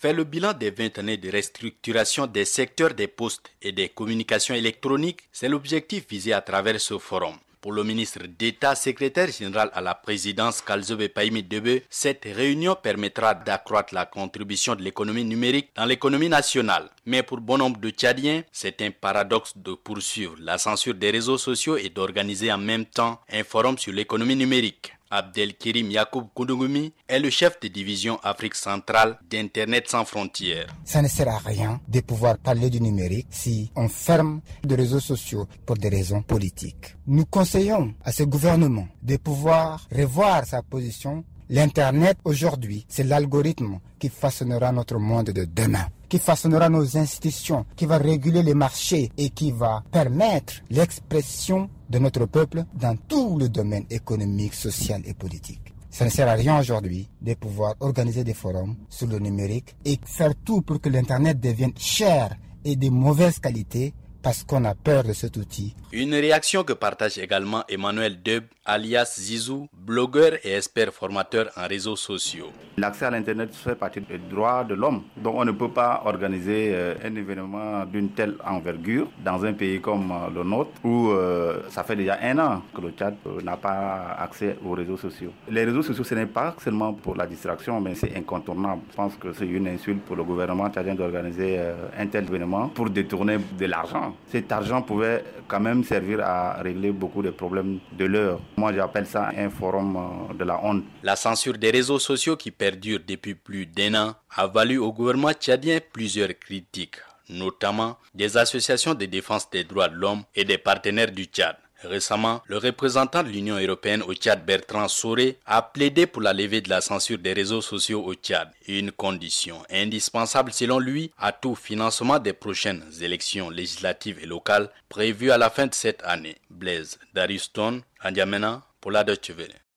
fait le bilan des 20 années de restructuration des secteurs des postes et des communications électroniques. C'est l'objectif visé à travers ce forum. Pour le ministre d'État, secrétaire général à la présidence Kalzobe Pahimi Debe, cette réunion permettra d'accroître la contribution de l'économie numérique dans l'économie nationale. Mais pour bon nombre de Tchadiens, c'est un paradoxe de poursuivre la censure des réseaux sociaux et d'organiser en même temps un forum sur l'économie numérique. Abdelkirim Yacoub Koudougoumi est le chef de division Afrique centrale d'Internet sans frontières. Ça ne sert à rien de pouvoir parler du numérique si on ferme les réseaux sociaux pour des raisons politiques. Nous conseillons à ce gouvernement de pouvoir revoir sa position. L'Internet aujourd'hui, c'est l'algorithme qui façonnera notre monde de demain, qui façonnera nos institutions, qui va réguler les marchés et qui va permettre l'expression de notre peuple dans tout le domaine économique, social et politique. Ça ne sert à rien aujourd'hui de pouvoir organiser des forums sur le numérique et faire tout pour que l'Internet devienne cher et de mauvaise qualité parce qu'on a peur de cet outil. Une réaction que partage également Emmanuel Deb, alias Zizou, blogueur et expert formateur en réseaux sociaux. L'accès à l'Internet fait partie des droits de l'homme. Donc on ne peut pas organiser un événement d'une telle envergure dans un pays comme le nôtre où ça fait déjà 1 an que le Tchad n'a pas accès aux réseaux sociaux. Les réseaux sociaux, ce n'est pas seulement pour la distraction, mais c'est incontournable. Je pense que c'est une insulte pour le gouvernement tchadien d'organiser un tel événement pour détourner de l'argent. Cet argent pouvait quand même servir à régler beaucoup de problèmes de l'heure. Moi, j'appelle ça un forum de la honte. La censure des réseaux sociaux qui perdure depuis plus d'1 an a valu au gouvernement tchadien plusieurs critiques, notamment des associations de défense des droits de l'homme et des partenaires du Tchad. Récemment, le représentant de l'Union européenne au Tchad, Bertrand Soré, a plaidé pour la levée de la censure des réseaux sociaux au Tchad, une condition indispensable selon lui à tout financement des prochaines élections législatives et locales prévues à la fin de cette année. Blaise Dariuston, N'Djamena, pour la Deutsche Welle.